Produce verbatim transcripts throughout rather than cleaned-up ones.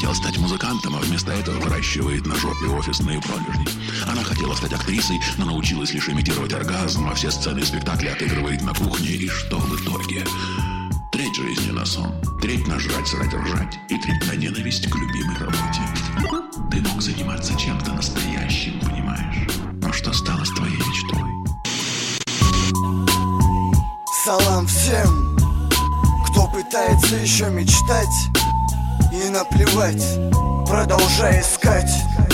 хотела стать музыкантом, а вместо этого выращивает на жопе офисные пролежни. Она хотела стать актрисой, но научилась лишь имитировать оргазм, а все сцены и спектакли отыгрывает на кухне. И что в итоге? Треть жизни на сон, треть на жрать, срать, ржать и треть на ненависть к любимой работе. Ты мог заниматься чем-то настоящим, понимаешь? Но что стало с твоей мечтой? Салам всем, кто пытается еще мечтать. И наплевать, продолжай искать.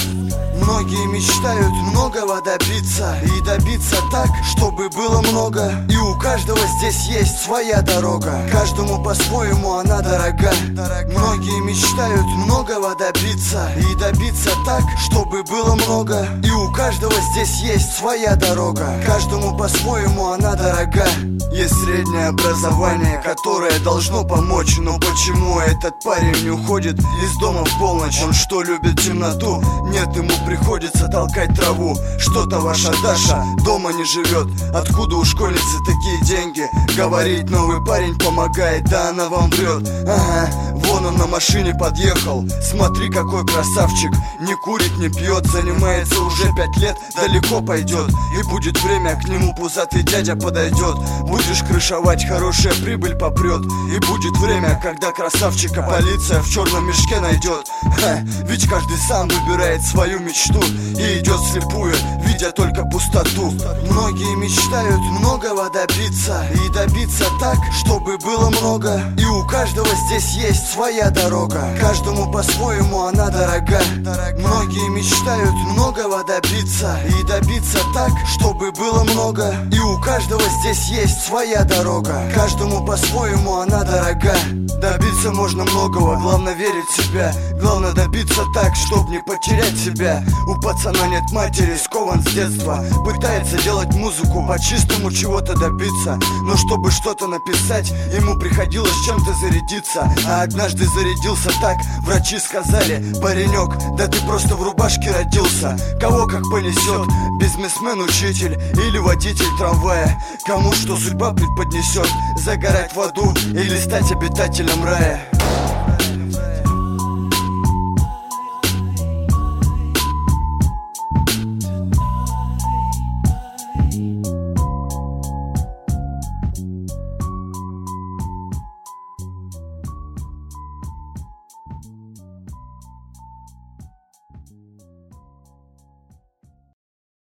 Многие мечтают многого добиться, и добиться так, чтобы было много. И у каждого здесь есть своя дорога, каждому по-своему она дорога. Многие мечтают многого добиться, и добиться так, чтобы было много. И у каждого здесь есть своя дорога, каждому по-своему она дорога. Есть среднее образование, которое должно помочь. Но почему этот парень не уходит из дома в полночь? Он что, любит темноту? Нет, ему приходится толкать траву. Что-то ваша Даша дома не живет. Откуда у школьницы такие деньги? Говорит, новый парень помогает, да она вам врет. Ага, вон он на машине подъехал. Смотри, какой красавчик. Не курит, не пьет, занимается уже пять лет. Далеко пойдет, и будет время, к нему пузатый дядя подойдет. Будешь крышевать, хорошая прибыль попрет. И будет время, когда красавчика полиция в черном мешке найдет. Ха, ведь каждый сам выбирает свою мечту и идет вслепую, видя только пустоту. Многие мечтают многого добиться, и добиться так, чтобы было много. И у каждого здесь есть своя дорога, каждому по-своему она дорога. Многие мечтают многого добиться, и добиться так, чтобы было много. И у каждого здесь есть своя дорога, каждому по-своему она дорога. Добиться можно многого, главное верить в себя. Главное добиться так, чтоб не потерять себя. У пацана нет матери, скован с детства. Пытается делать музыку, по-чистому чего-то добиться. Но чтобы что-то написать, ему приходилось чем-то зарядиться. А однажды зарядился так, врачи сказали: паренек, да ты просто в рубашке родился. Кого как понесет, бизнесмен, учитель или водитель трамвая. Кому что судьба преподнесет, загорать в аду или стать обитателем рая.